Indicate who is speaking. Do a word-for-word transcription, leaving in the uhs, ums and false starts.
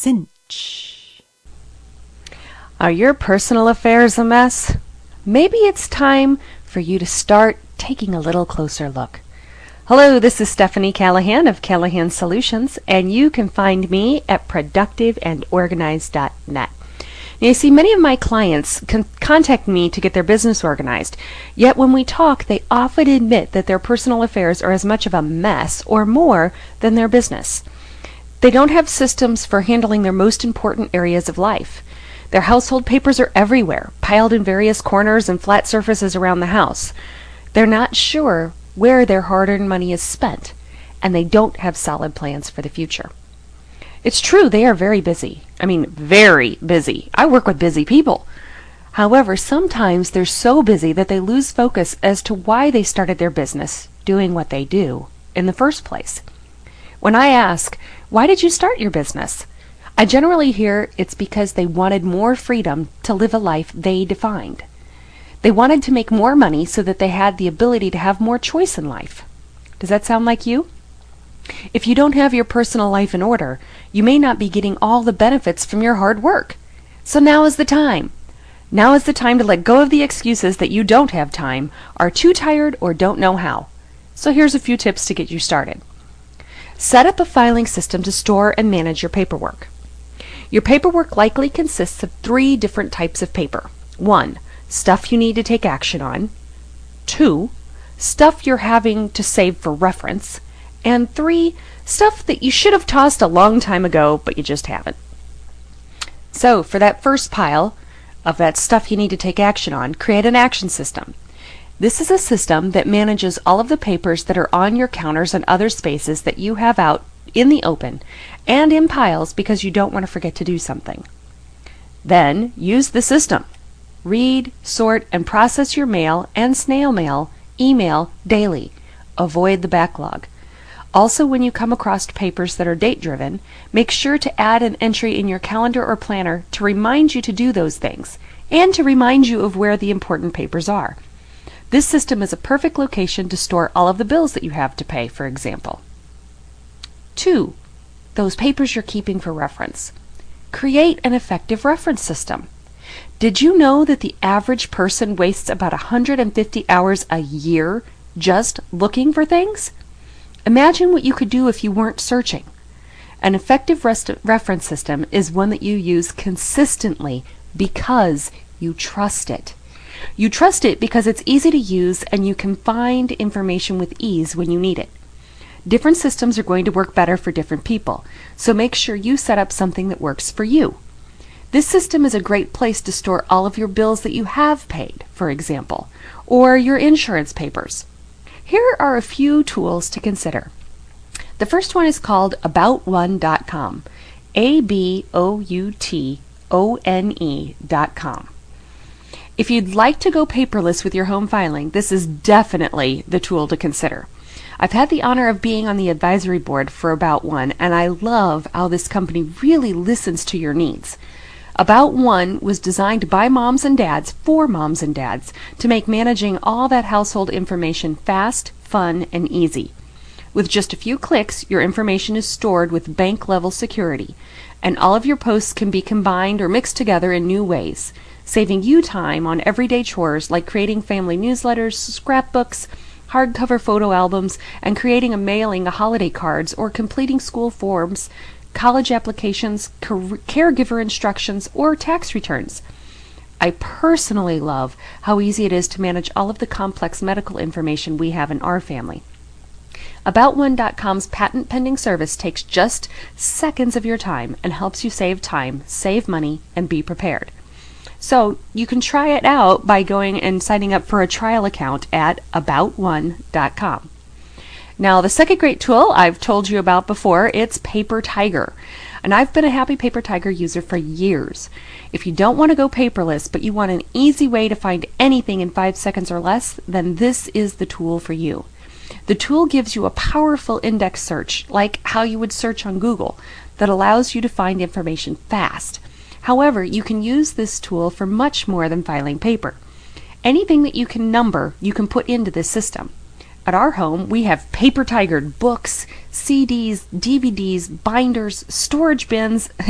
Speaker 1: cinch.
Speaker 2: Are your personal affairs a mess? Maybe it's time for you to start taking a little closer look. Hello, this is Stephanie Callahan of Callahan Solutions, and you can find me at productive and organized dot net. Now, you see, many of my clients can contact me to get their business organized, yet when we talk, they often admit that their personal affairs are as much of a mess or more than their business. They don't have systems for handling their most important areas of life. Their household papers are everywhere, piled in various corners and flat surfaces around the house. They're not sure where their hard-earned money is spent, and they don't have solid plans for the future. It's true, they are very busy. I mean, very busy. I work with busy people. However, sometimes they're so busy that they lose focus as to why they started their business doing what they do in the first place. When I ask, why did you start your business? I generally hear it's because they wanted more freedom to live a life they defined. They wanted to make more money so that they had the ability to have more choice in life. Does that sound like you? If you don't have your personal life in order, you may not be getting all the benefits from your hard work. So now is the time. Now is the time to let go of the excuses that you don't have time, are too tired, or don't know how. So here's a few tips to get you started. Set up a filing system to store and manage your paperwork. Your paperwork likely consists of three different types of paper. One, stuff you need to take action on. Two, stuff you're having to save for reference. And three, stuff that you should have tossed a long time ago, but you just haven't. So for that first pile of that stuff you need to take action on, create an action system. This is a system that manages all of the papers that are on your counters and other spaces that you have out in the open and in piles because you don't want to forget to do something. Then use the system. Read, sort, and process your mail and snail mail, email daily. Avoid the backlog. Also, when you come across papers that are date-driven, make sure to add an entry in your calendar or planner to remind you to do those things and to remind you of where the important papers are. This system is a perfect location to store all of the bills that you have to pay, for example. Two, those papers you're keeping for reference. Create an effective reference system. Did you know that the average person wastes about one hundred fifty hours a year just looking for things? Imagine what you could do if you weren't searching. An effective rest- reference system is one that you use consistently because you trust it. You trust it because it's easy to use and you can find information with ease when you need it. Different systems are going to work better for different people, so make sure you set up something that works for you. This system is a great place to store all of your bills that you have paid, for example, or your insurance papers. Here are a few tools to consider. The first one is called about one dot com, A B O U T O N E dot com. If you'd like to go paperless with your home filing, this is definitely the tool to consider. I've had the honor of being on the advisory board for About One, and I love how this company really listens to your needs. About One was designed by moms and dads for moms and dads to make managing all that household information fast, fun, and easy. With just a few clicks, your information is stored with bank-level security, and all of your posts can be combined or mixed together in new ways, saving you time on everyday chores like creating family newsletters, scrapbooks, hardcover photo albums, and creating a mailing of holiday cards or completing school forms, college applications, caregiver instructions, or tax returns. I personally love how easy it is to manage all of the complex medical information we have in our family. about one dot com's patent pending service takes just seconds of your time and helps you save time, save money, and be prepared. So you can try it out by going and signing up for a trial account at about one dot com. Now, the second great tool I've told you about before, it's Paper Tiger. And I've been a Happy Paper Tiger user for years. If you don't want to go paperless, but you want an easy way to find anything in five seconds or less, then this is the tool for you. The tool gives you a powerful index search, like how you would search on Google, that allows you to find information fast. However, you can use this tool for much more than filing paper. Anything that you can number, you can put into this system. At our home, we have paper tigered books, C Ds, D V Ds, binders, storage bins,